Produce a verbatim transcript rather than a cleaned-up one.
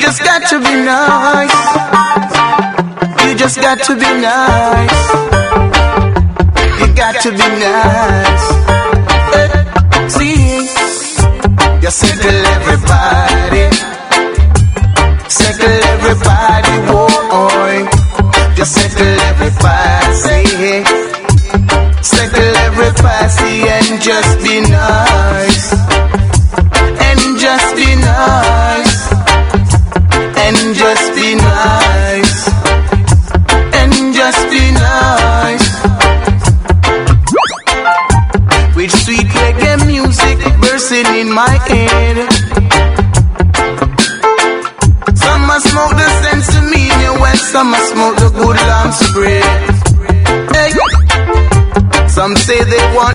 just got to be nice. You just got to be nice. You got to be nice. Uh, see, you settle everybody. Settle everybody, boy. Just settle everybody. Settle everybody and just be nice. And just be nice. And just be nice. And just be nice. With sweet reggae music bursting in my head.